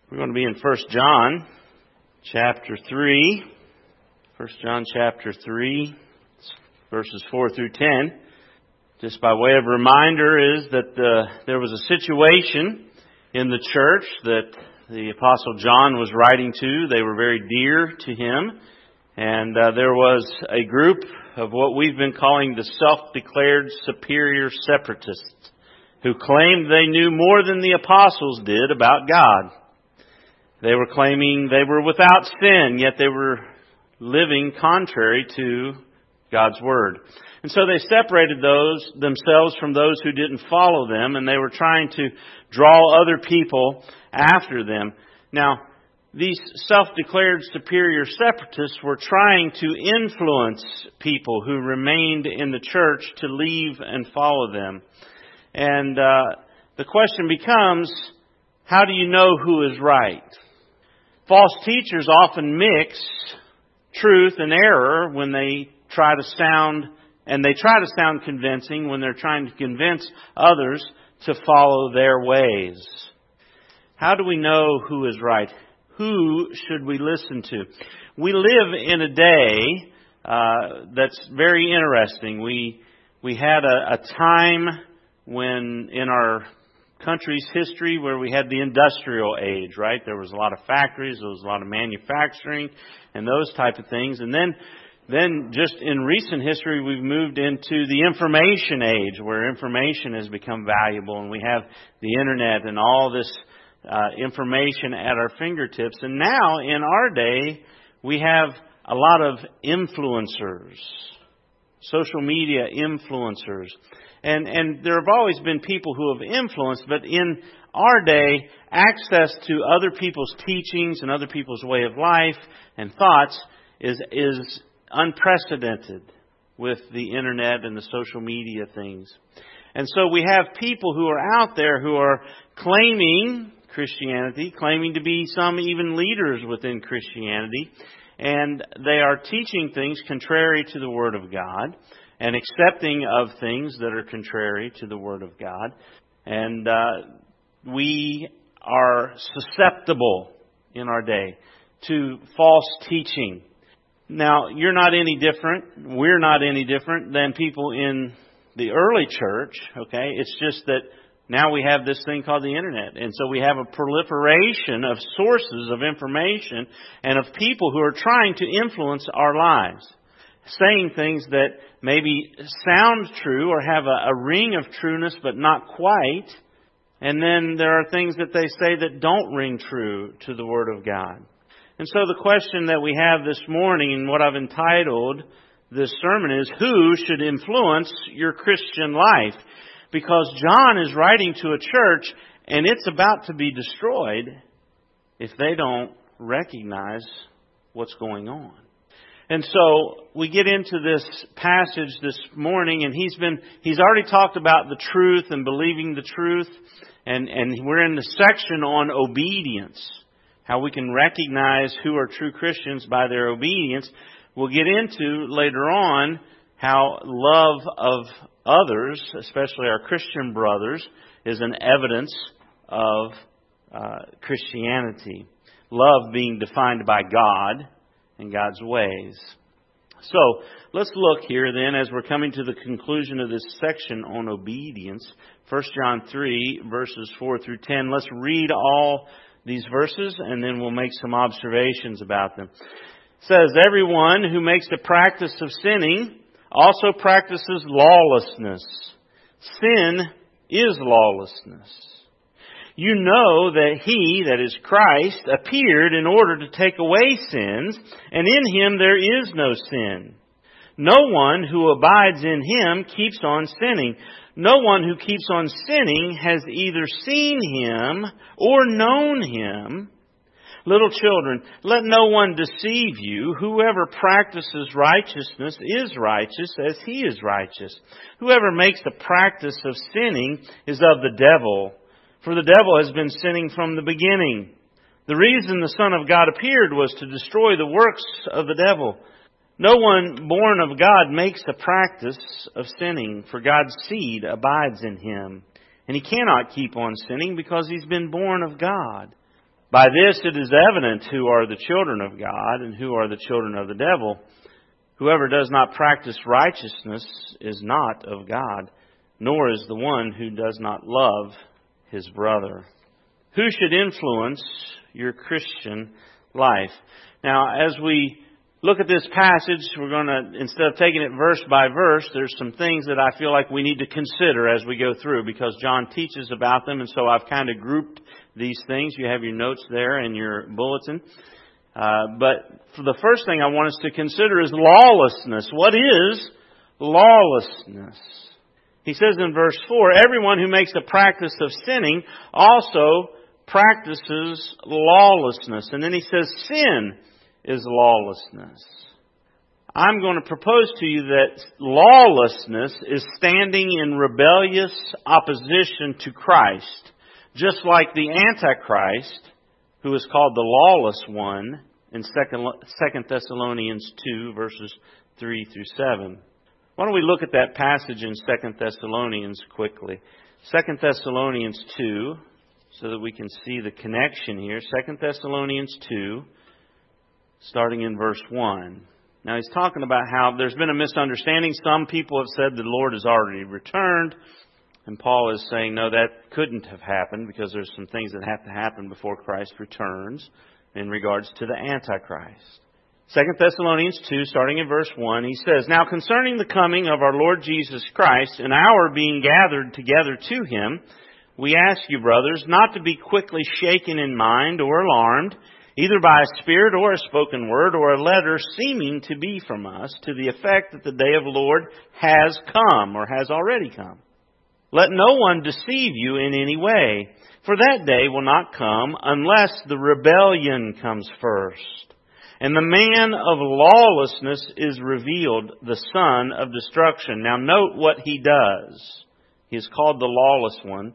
We're going to be in 1 John chapter 3. 1 John chapter 3, verses 4 through 10. Just by way of reminder is that there was a situation in the church that the Apostle John was writing to. They were very dear to him. And there was a group of what we've been calling the self-declared superior separatists who claimed they knew more than the apostles did about God. They were claiming they were without sin, yet they were living contrary to God's Word. And so they separated themselves from those who didn't follow them, and they were trying to draw other people after them. Now, these self-declared superior separatists were trying to influence people who remained in the church to leave and follow them. And the question becomes, how do you know who is right? False teachers often mix truth and error when they try to sound convincing when they're trying to convince others to follow their ways. How do we know who is right? Who should we listen to? We live in a day that's very interesting. We had a time when in our country's history where we had the industrial age, right? There was a lot of factories, there was a lot of manufacturing and those type of things. And then just in recent history, we've moved into the information age where information has become valuable and we have the internet and all this information at our fingertips. And now in our day, we have a lot of influencers, social media influencers. And there have always been people who have influenced, but in our day, access to other people's teachings and other people's way of life and thoughts is unprecedented with the internet and the social media things. And so we have people who are out there who are claiming Christianity, claiming to be some even leaders within Christianity, and they are teaching things contrary to the Word of God and accepting of things that are contrary to the Word of God. And we are susceptible in our day to false teaching. Now, you're not any different, we're not any different than people in the early church, okay? It's just that now we have this thing called the internet. And so we have a proliferation of sources of information and of people who are trying to influence our lives, saying things that maybe sound true or have a ring of trueness but not quite. And then there are things that they say that don't ring true to the Word of God. And so the question that we have this morning and what I've entitled this sermon is, who should influence your Christian life? Because John is writing to a church and it's about to be destroyed if they don't recognize what's going on. And so we get into this passage this morning, and he's already talked about the truth and believing the truth, and we're in the section on obedience, how we can recognize who are true Christians by their obedience. We'll get into later on how love of others, especially our Christian brothers, is an evidence of Christianity. Love being defined by God and God's ways. So, let's look here then as we're coming to the conclusion of this section on obedience. 1 John 3, verses 4 through 10. Let's read all these verses and then we'll make some observations about them. It says, everyone who makes a practice of sinning also practices lawlessness. Sin is lawlessness. You know that He, that is Christ, appeared in order to take away sins, and in Him there is no sin. No one who abides in Him keeps on sinning. No one who keeps on sinning has either seen Him or known Him. Little children, let no one deceive you. Whoever practices righteousness is righteous as He is righteous. Whoever makes a practice of sinning is of the devil. For the devil has been sinning from the beginning. The reason the Son of God appeared was to destroy the works of the devil. No one born of God makes a practice of sinning, for God's seed abides in him. And he cannot keep on sinning because he's been born of God. By this it is evident who are the children of God and who are the children of the devil. Whoever does not practice righteousness is not of God, nor is the one who does not love his brother. Who should influence your Christian life? Now, as we look at this passage, we're going to, instead of taking it verse by verse, there's some things that I feel like we need to consider as we go through, because John teaches about them, and so I've kind of grouped these things. You have your notes there in your bulletin. But for the first thing I want us to consider is lawlessness. What is lawlessness? He says in verse 4, everyone who makes a practice of sinning also practices lawlessness. And then he says sin is lawlessness. I'm going to propose to you that lawlessness is standing in rebellious opposition to Christ, just like the Antichrist, who is called the lawless one in 2 Thessalonians 2, verses 3 through 7. Why don't we look at that passage in 2 Thessalonians quickly. 2 Thessalonians 2, so that we can see the connection here. 2 Thessalonians 2, starting in verse 1. Now he's talking about how there's been a misunderstanding. Some people have said the Lord has already returned. And Paul is saying, no, that couldn't have happened because there's some things that have to happen before Christ returns in regards to the Antichrist. 2 Thessalonians 2, starting in verse 1, he says, Now concerning the coming of our Lord Jesus Christ and our being gathered together to Him, we ask you, brothers, not to be quickly shaken in mind or alarmed, either by a spirit or a spoken word or a letter seeming to be from us, to the effect that the day of the Lord has come or has already come. Let no one deceive you in any way, for that day will not come unless the rebellion comes first. And the man of lawlessness is revealed, the son of destruction. Now note what he does. He is called the lawless one,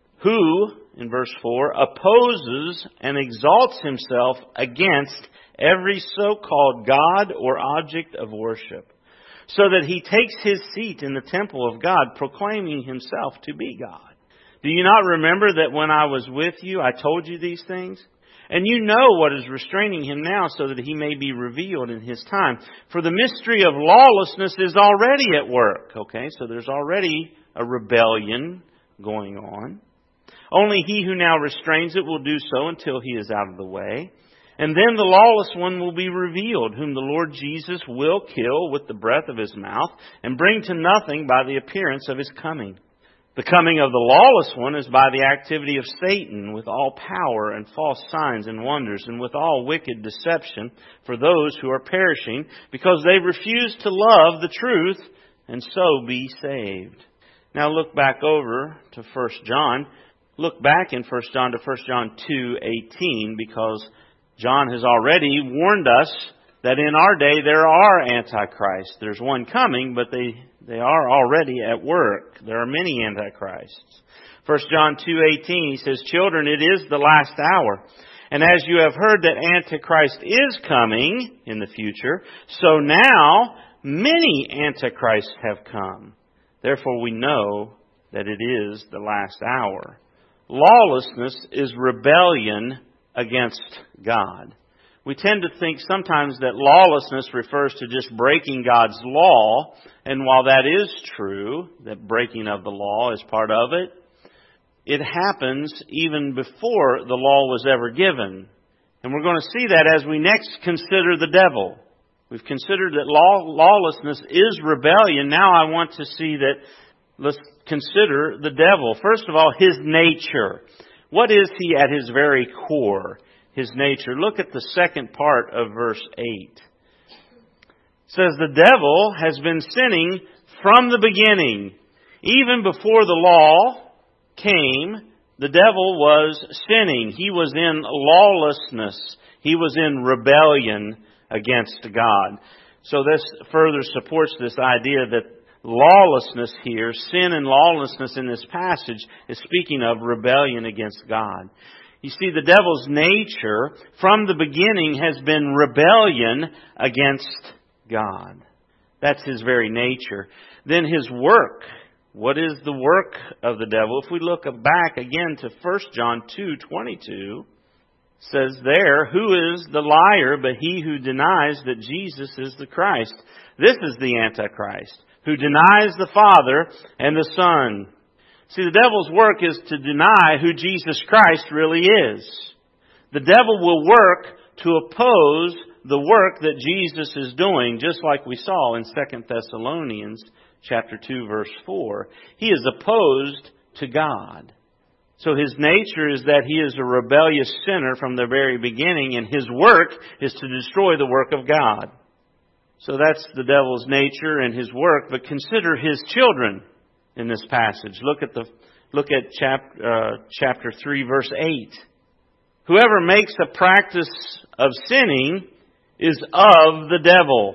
who, in verse 4, opposes and exalts himself against every so-called God or object of worship, so that he takes his seat in the temple of God, proclaiming himself to be God. Do you not remember that when I was with you, I told you these things? And you know what is restraining him now, so that he may be revealed in his time. For the mystery of lawlessness is already at work. Okay, so there's already a rebellion going on. Only he who now restrains it will do so until he is out of the way. And then the lawless one will be revealed, whom the Lord Jesus will kill with the breath of his mouth and bring to nothing by the appearance of his coming. The coming of the lawless one is by the activity of Satan, with all power and false signs and wonders, and with all wicked deception for those who are perishing, because they refuse to love the truth and so be saved. Now look back over to 1 John. Look back in 1 John to 1 John 2:18, because John has already warned us that in our day there are antichrists. There's one coming, but they are already at work. There are many antichrists. 1 John 2:18, he says, Children, it is the last hour. And as you have heard that Antichrist is coming in the future, so now many antichrists have come. Therefore we know that it is the last hour. Lawlessness is rebellion against God. We tend to think sometimes that lawlessness refers to just breaking God's law. And while that is true, that breaking of the law is part of it, it happens even before the law was ever given. And we're going to see that as we next consider the devil. We've considered that lawlessness is rebellion. Now I want to see that, let's consider the devil. First of all, his nature. What is he at his very core? His nature. Look at the second part of verse 8. It says, the devil has been sinning from the beginning. Even before the law came, the devil was sinning. He was in lawlessness. He was in rebellion against God. So this further supports this idea that lawlessness here, sin and lawlessness in this passage, is speaking of rebellion against God. You see, the devil's nature from the beginning has been rebellion against God. That's his very nature. Then his work. What is the work of the devil? If we look back again to 1 John 2:22, says there, who is the liar but he who denies that Jesus is the Christ? This is the Antichrist, who denies the Father and the Son. See, the devil's work is to deny who Jesus Christ really is. The devil will work to oppose the work that Jesus is doing, just like we saw in 2 Thessalonians chapter 2, verse 4. He is opposed to God. So his nature is that he is a rebellious sinner from the very beginning, and his work is to destroy the work of God. So that's the devil's nature and his work. But consider his children in this passage. Look at chapter 3, verse 8. Whoever makes a practice of sinning is of the devil.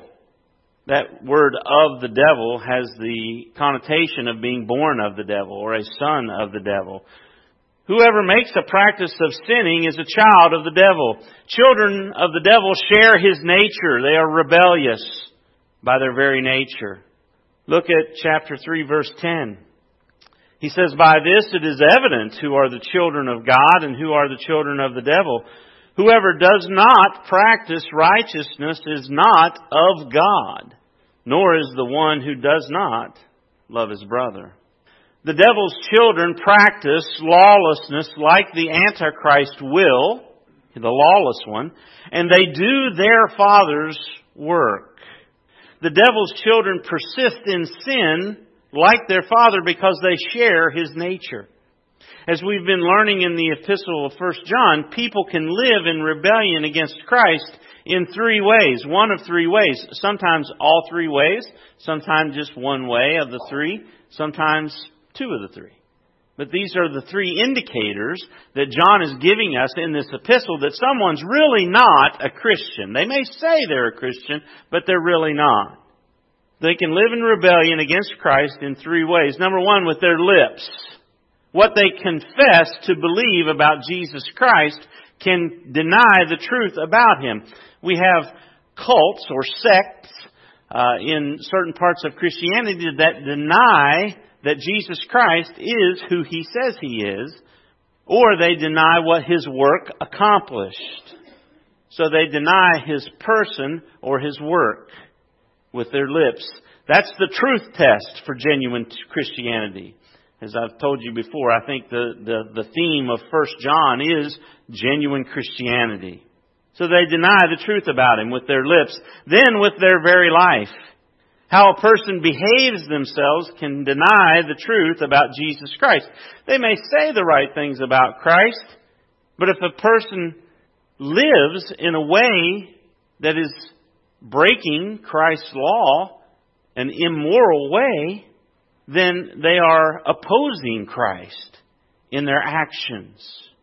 That word "of the devil" has the connotation of being born of the devil or a son of the devil. Whoever makes a practice of sinning is a child of the devil. Children of the devil share his nature. They are rebellious by their very nature. Look at chapter 3, verse 10. He says, "By this it is evident who are the children of God and who are the children of the devil. Whoever does not practice righteousness is not of God, nor is the one who does not love his brother." The devil's children practice lawlessness like the Antichrist will, the lawless one, and they do their father's work. The devil's children persist in sin like their father because they share his nature. As we've been learning in the epistle of 1 John, people can live in rebellion against Christ in three ways. One of three ways. Sometimes all three ways. Sometimes just one way of the three. Sometimes two of the three. But these are the three indicators that John is giving us in this epistle that someone's really not a Christian. They may say they're a Christian, but they're really not. They can live in rebellion against Christ in three ways. Number one, with their lips. What they confess to believe about Jesus Christ can deny the truth about Him. We have cults or sects in certain parts of Christianity that deny that Jesus Christ is who He says He is, or they deny what His work accomplished. So they deny His person or His work with their lips. That's the truth test for genuine Christianity. As I've told you before, I think the theme of 1 John is genuine Christianity. So they deny the truth about Him with their lips, then with their very life. How a person behaves themselves can deny the truth about Jesus Christ. They may say the right things about Christ, but if a person lives in a way that is breaking Christ's law, an immoral way, then they are opposing Christ in their actions.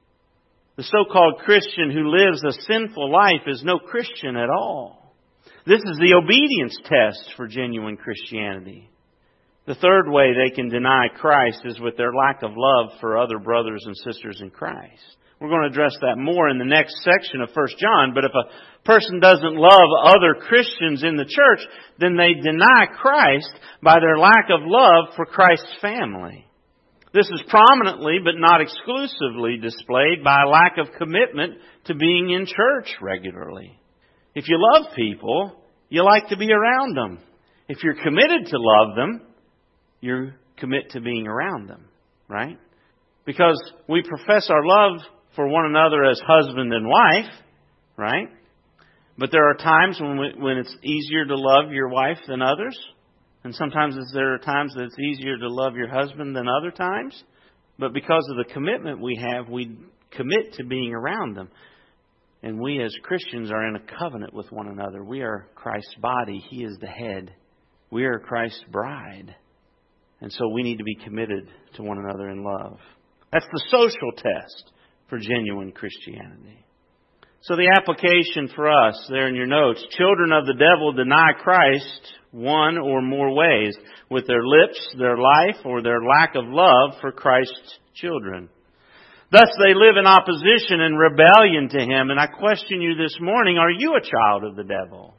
The so-called Christian who lives a sinful life is no Christian at all. This is the obedience test for genuine Christianity. The third way they can deny Christ is with their lack of love for other brothers and sisters in Christ. We're going to address that more in the next section of 1 John. But if a person doesn't love other Christians in the church, then they deny Christ by their lack of love for Christ's family. This is prominently, but not exclusively, displayed by a lack of commitment to being in church regularly. If you love people, you like to be around them. If you're committed to love them, you commit to being around them, right? Because we profess our love for one another as husband and wife, right? But there are times when it's easier to love your wife than others. And sometimes there are times that it's easier to love your husband than other times. But because of the commitment we have, we commit to being around them. And we as Christians are in a covenant with one another. We are Christ's body. He is the head. We are Christ's bride. And so we need to be committed to one another in love. That's the social test for genuine Christianity. So the application for us there in your notes, children of the devil deny Christ one or more ways, with their lips, their life, or their lack of love for Christ's children. Thus they live in opposition and rebellion to Him. And I question you this morning, are you a child of the devil?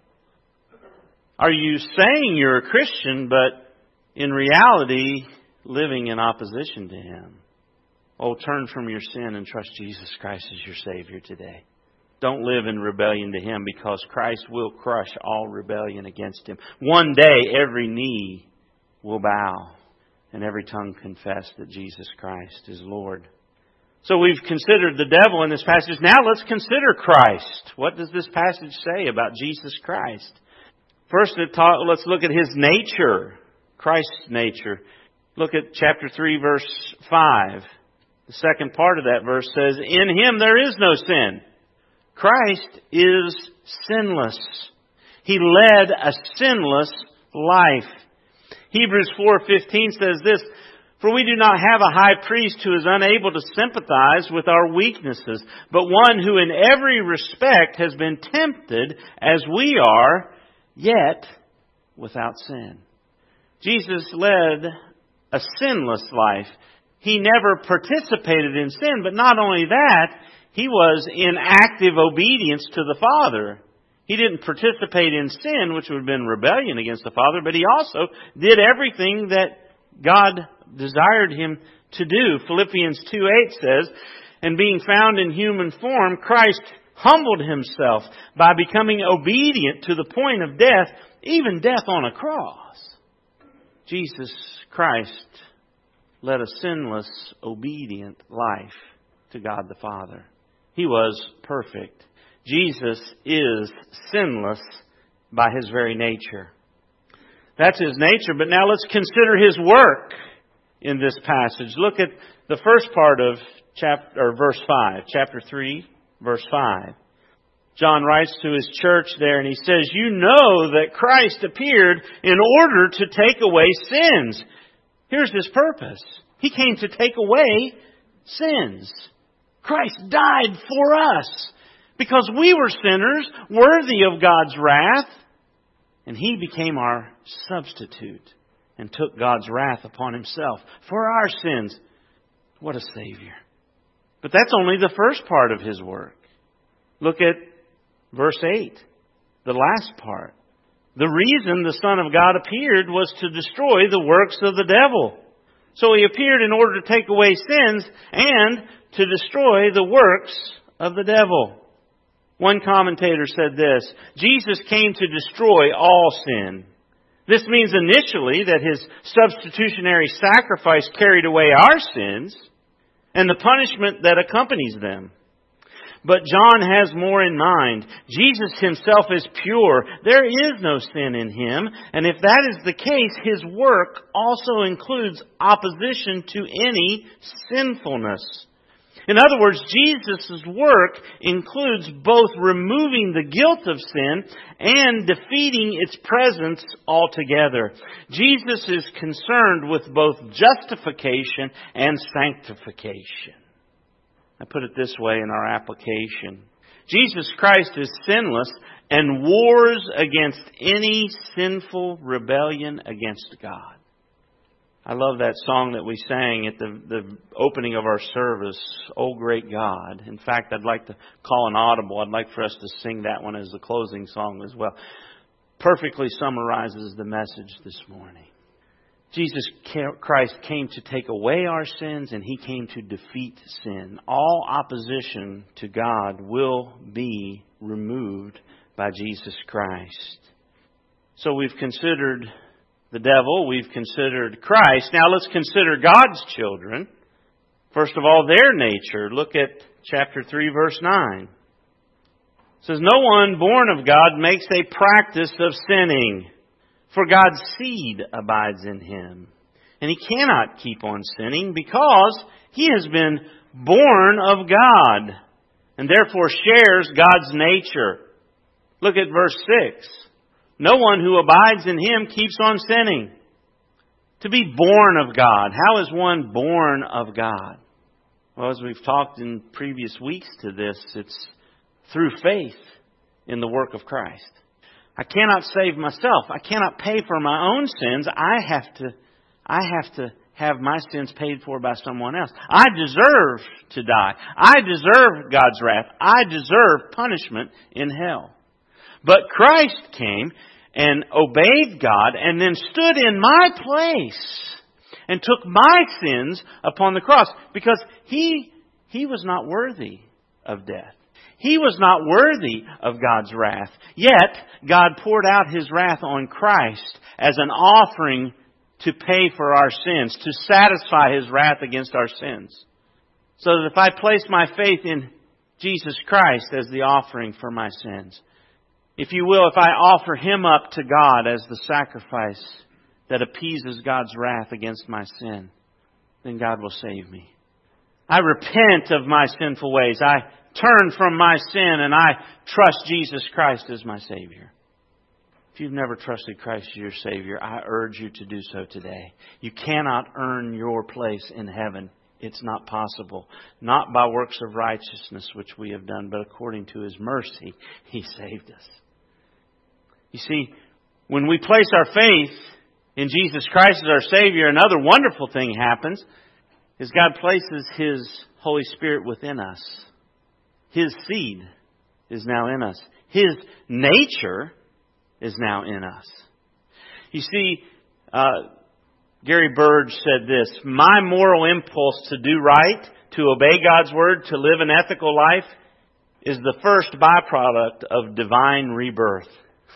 Are you saying you're a Christian, but in reality living in opposition to Him? Oh, turn from your sin and trust Jesus Christ as your Savior today. don't live in rebellion to Him, because Christ will crush all rebellion against Him. One day every knee will bow and every tongue confess that Jesus Christ is Lord. So we've considered the devil in this passage. Now let's consider Christ. What does this passage say about Jesus Christ? First, let's look at His nature, Christ's nature. Look at chapter 3, verse 5. The second part of that verse says, "In Him there is no sin." Christ is sinless. He led a sinless life. Hebrews 4:15 says this, "For we do not have a high priest who is unable to sympathize with our weaknesses, but one who in every respect has been tempted as we are, yet without sin." Jesus led a sinless life. He never participated in sin, but not only that, He was in active obedience to the Father. He didn't participate in sin, which would have been rebellion against the Father, but He also did everything that God desired Him to do. Philippians 2:8 says, "And being found in human form, Christ humbled Himself by becoming obedient to the point of death, even death on a cross." Jesus Christ led a sinless, obedient life to God the Father. He was perfect. Jesus is sinless by His very nature. That's His nature, but now let's consider His work in this passage. Look at the first part of verse 5, chapter 3, verse 5. John writes to his church there and he says, "You know that Christ appeared in order to take away sins." Here's His purpose. He came to take away sins. Christ died for us because we were sinners, worthy of God's wrath. And He became our substitute and took God's wrath upon Himself for our sins. What a Savior. But that's only the first part of His work. Look at verse 8, the last part. The reason the Son of God appeared was to destroy the works of the devil. So He appeared in order to take away sins and to destroy the works of the devil. One commentator said this, "Jesus came to destroy all sin." This means initially that His substitutionary sacrifice carried away our sins and the punishment that accompanies them. But John has more in mind. Jesus Himself is pure. There is no sin in Him. And if that is the case, His work also includes opposition to any sinfulness. In other words, Jesus' work includes both removing the guilt of sin and defeating its presence altogether. Jesus is concerned with both justification and sanctification. I put it this way in our application. Jesus Christ is sinless and wars against any sinful rebellion against God. I love that song that we sang at the opening of our service, "O Great God." In fact, I'd like to call an audible. I'd like for us to sing that one as the closing song as well. Perfectly summarizes the message this morning. Jesus Christ came to take away our sins, and He came to defeat sin. All opposition to God will be removed by Jesus Christ. So we've considered the devil, we've considered Christ. Now let's consider God's children. First of all, their nature. Look at chapter 3, verse 9. It says, "No one born of God makes a practice of sinning, for God's seed abides in him. And he cannot keep on sinning because he has been born of God and therefore shares God's nature." Look at verse 6. "No one who abides in Him keeps on sinning." To be born of God. How is one born of God? Well, as we've talked in previous weeks to this, it's through faith in the work of Christ. I cannot save myself. I cannot pay for my own sins. I have to have my sins paid for by someone else. I deserve to die. I deserve God's wrath. I deserve punishment in hell. But Christ came and obeyed God and then stood in my place and took my sins upon the cross because He was not worthy of death. He was not worthy of God's wrath. Yet, God poured out His wrath on Christ as an offering to pay for our sins, to satisfy His wrath against our sins. So that if I place my faith in Jesus Christ as the offering for my sins, if you will, if I offer Him up to God as the sacrifice that appeases God's wrath against my sin, then God will save me. I repent of my sinful ways. I turn from my sin and I trust Jesus Christ as my Savior. If you've never trusted Christ as your Savior, I urge you to do so today. You cannot earn your place in heaven. It's not possible. Not by works of righteousness which we have done, but according to His mercy, He saved us. You see, when we place our faith in Jesus Christ as our Savior, another wonderful thing happens is God places His Holy Spirit within us. His seed is now in us. His nature is now in us. You see, Gary Burge said this, "My moral impulse to do right, to obey God's Word, to live an ethical life, is the first byproduct of divine rebirth."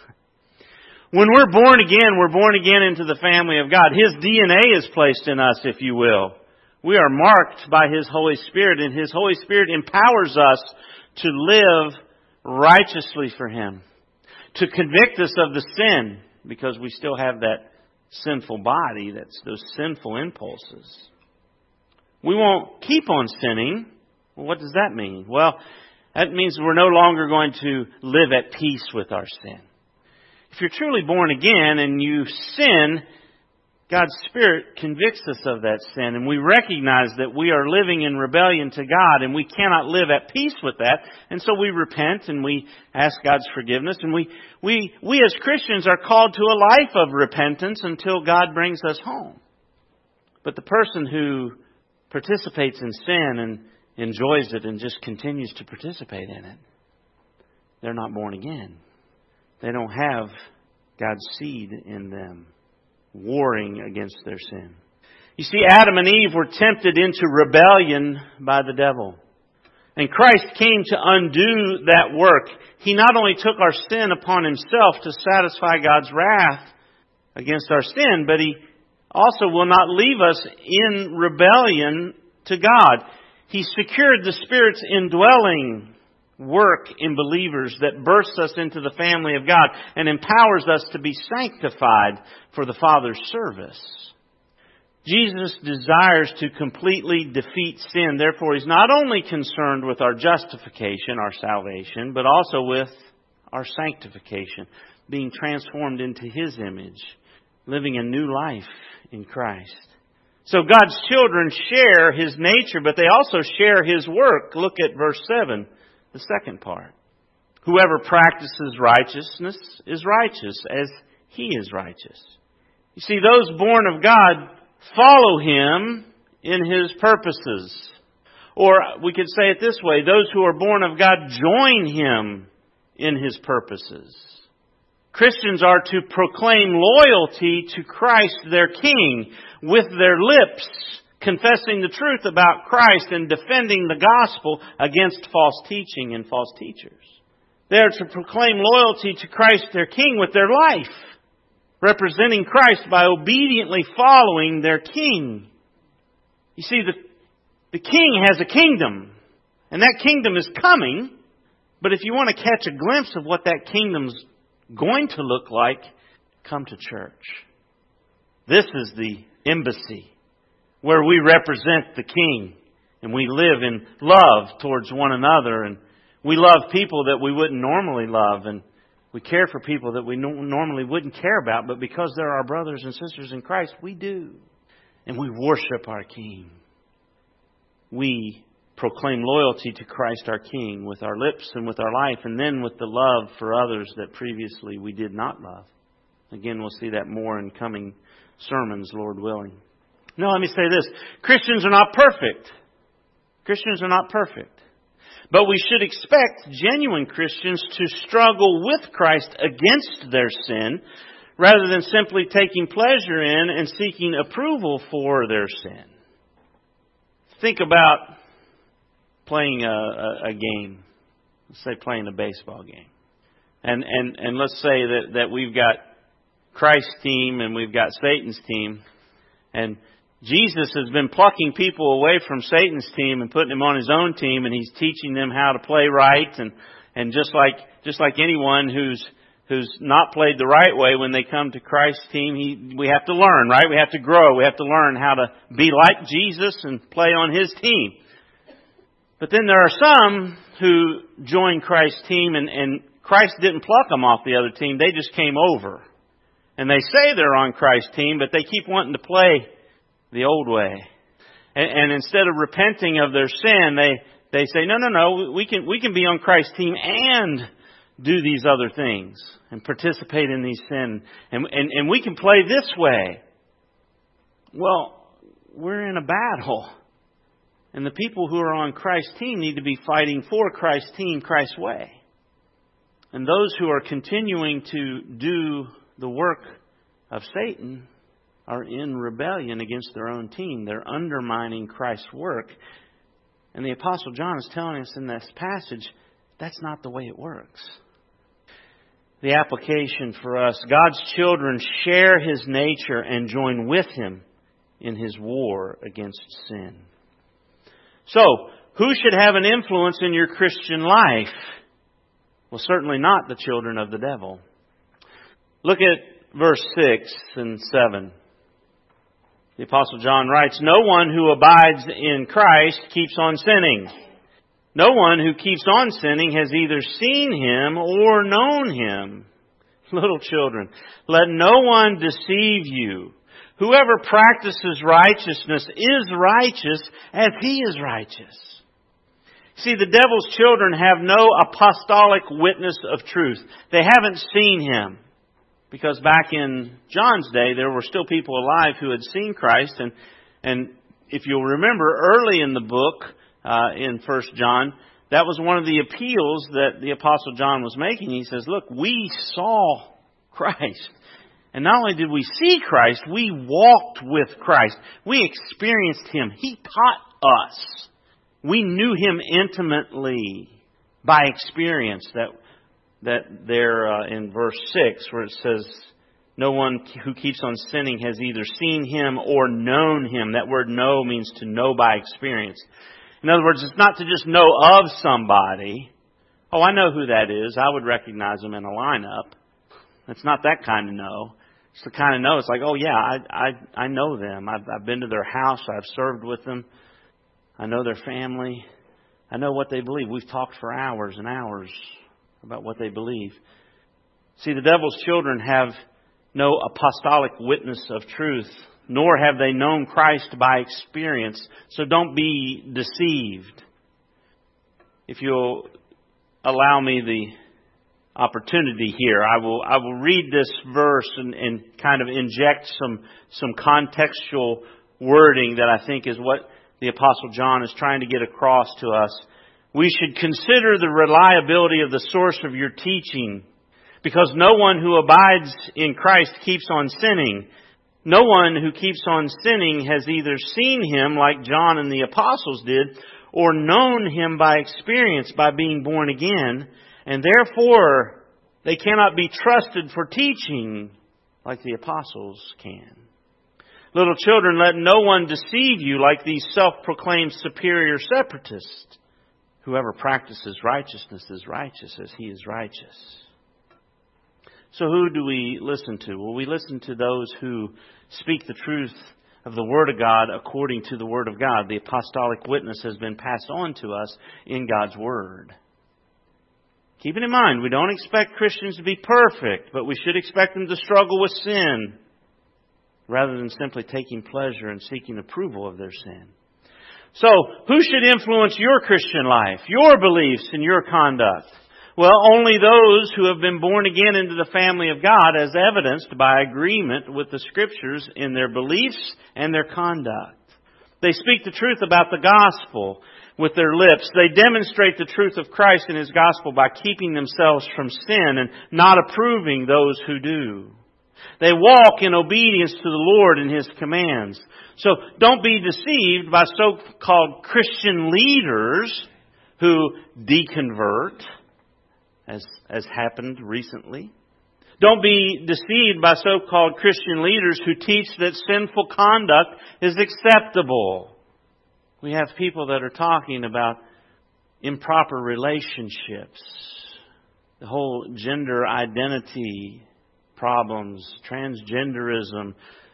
When we're born again into the family of God. His DNA is placed in us, if you will. We are marked by His Holy Spirit, and His Holy Spirit empowers us to live righteously for Him, to convict us of the sin, because we still have that sinful body, that's those sinful impulses. We won't keep on sinning. Well, what does that mean? Well, that means we're no longer going to live at peace with our sin. If you're truly born again and you sin, God's Spirit convicts us of that sin, and we recognize that we are living in rebellion to God, and we cannot live at peace with that. And so we repent and we ask God's forgiveness, and we as Christians are called to a life of repentance until God brings us home. But the person who participates in sin and enjoys it and just continues to participate in it, they're not born again. They don't have God's seed in them, warring against their sin. You see, Adam and Eve were tempted into rebellion by the devil. And Christ came to undo that work. He not only took our sin upon Himself to satisfy God's wrath against our sin, but He also will not leave us in rebellion to God. He secured the Spirit's indwelling work in believers that bursts us into the family of God and empowers us to be sanctified for the Father's service. Jesus desires to completely defeat sin. Therefore, He's not only concerned with our justification, our salvation, but also with our sanctification, being transformed into His image, living a new life in Christ. So God's children share His nature, but they also share His work. Look at verse 7. The second part. Whoever practices righteousness is righteous as He is righteous. You see, those born of God follow Him in His purposes. Or we could say it this way, those who are born of God join Him in His purposes. Christians are to proclaim loyalty to Christ their King with their lips, confessing the truth about Christ and defending the gospel against false teaching and false teachers. They are to proclaim loyalty to Christ their King with their life, representing Christ by obediently following their King. You see, the King has a kingdom, and that kingdom is coming, but if you want to catch a glimpse of what that kingdom's going to look like, come to church. This is the embassy where we represent the King, and we live in love towards one another, and we love people that we wouldn't normally love, and we care for people that we normally wouldn't care about, but because they're our brothers and sisters in Christ, we do. And we worship our King. We proclaim loyalty to Christ our King with our lips and with our life, and then with the love for others that previously we did not love. Again, we'll see that more in coming sermons, Lord willing. Now, let me say this. Christians are not perfect. Christians are not perfect. But we should expect genuine Christians to struggle with Christ against their sin, rather than simply taking pleasure in and seeking approval for their sin. Think about playing a game. Let's say playing a baseball game. And let's say that we've got Christ's team and we've got Satan's team. And Jesus has been plucking people away from Satan's team and putting them on His own team, and He's teaching them how to play right. And just like anyone who's not played the right way, when they come to Christ's team, we have to learn, right? We have to grow. We have to learn how to be like Jesus and play on His team. But then there are some who join Christ's team, and Christ didn't pluck them off the other team. They just came over. And they say they're on Christ's team, but they keep wanting to play the old way. And instead of repenting of their sin, they say, no, we can be on Christ's team and do these other things and participate in these sins. And we can play this way. Well, we're in a battle. And the people who are on Christ's team need to be fighting for Christ's team, Christ's way. And those who are continuing to do the work of Satan are in rebellion against their own team. They're undermining Christ's work. And the Apostle John is telling us in this passage, that's not the way it works. The application for us, God's children share His nature and join with Him in His war against sin. So, who should have an influence in your Christian life? Well, certainly not the children of the devil. Look at verse 6 and 7. The Apostle John writes, "No one who abides in Christ keeps on sinning. No one who keeps on sinning has either seen Him or known Him." Little children, let no one deceive you. Whoever practices righteousness is righteous as he is righteous. See, the devil's children have no apostolic witness of truth. They haven't seen Him. Because back in John's day, there were still people alive who had seen Christ. And if you'll remember, early in the book, in 1 John, that was one of the appeals that the Apostle John was making. He says, look, we saw Christ. And not only did we see Christ, we walked with Christ. We experienced Him. He taught us. We knew Him intimately by experience. That there in verse 6 where it says, no one who keeps on sinning has either seen Him or known Him. That word know means to know by experience. In other words, it's not to just know of somebody. Oh, I know who that is. I would recognize them in a lineup. It's not that kind of know. It's the kind of know. It's like, oh yeah, I know them. I've been to their house. I've served with them. I know their family. I know what they believe. We've talked for hours and hours about what they believe. See, the devil's children have no apostolic witness of truth, nor have they known Christ by experience. So don't be deceived. If you'll allow me the opportunity here, I will read this verse and kind of inject some contextual wording that I think is what the Apostle John is trying to get across to us. We should consider the reliability of the source of your teaching, because no one who abides in Christ keeps on sinning. No one who keeps on sinning has either seen Him like John and the apostles did, or known Him by experience, by being born again, and therefore they cannot be trusted for teaching like the apostles can. Little children, let no one deceive you like these self-proclaimed superior separatists. Whoever practices righteousness is righteous as he is righteous. So who do we listen to? Well, we listen to those who speak the truth of the Word of God according to the Word of God. The apostolic witness has been passed on to us in God's Word. Keep it in mind, we don't expect Christians to be perfect, but we should expect them to struggle with sin rather than simply taking pleasure and seeking approval of their sin. So, who should influence your Christian life, your beliefs, and your conduct? Well, only those who have been born again into the family of God, as evidenced by agreement with the Scriptures in their beliefs and their conduct. They speak the truth about the gospel with their lips. They demonstrate the truth of Christ and His gospel by keeping themselves from sin and not approving those who do. They walk in obedience to the Lord and His commands. So don't be deceived by so-called Christian leaders who deconvert as happened recently. Don't be deceived by so-called Christian leaders who teach that sinful conduct is acceptable. We have people that are talking about improper relationships, the whole gender identity problems, transgenderism,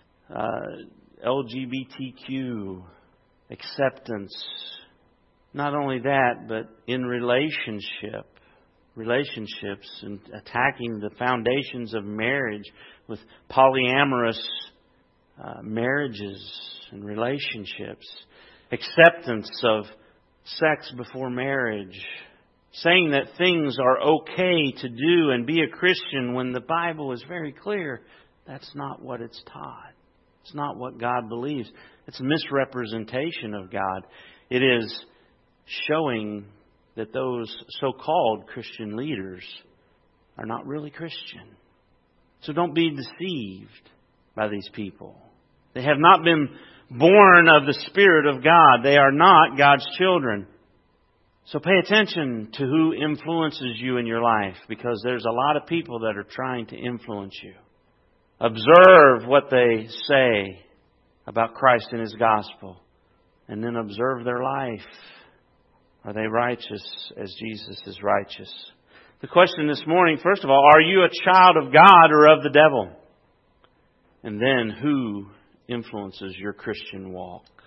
LGBTQ, acceptance. Not only that, but in relationships and attacking the foundations of marriage with polyamorous marriages and relationships, acceptance of sex before marriage, saying that things are okay to do and be a Christian when the Bible is very clear. That's not what it's taught. It's not what God believes. It's a misrepresentation of God. It is showing that those so-called Christian leaders are not really Christian. So don't be deceived by these people. They have not been born of the Spirit of God. They are not God's children. So pay attention to who influences you in your life, because there's a lot of people that are trying to influence you. Observe what they say about Christ and His gospel, and then observe their life. Are they righteous as Jesus is righteous? The question this morning, first of all, are you a child of God or of the devil? And then, who influences your Christian walk?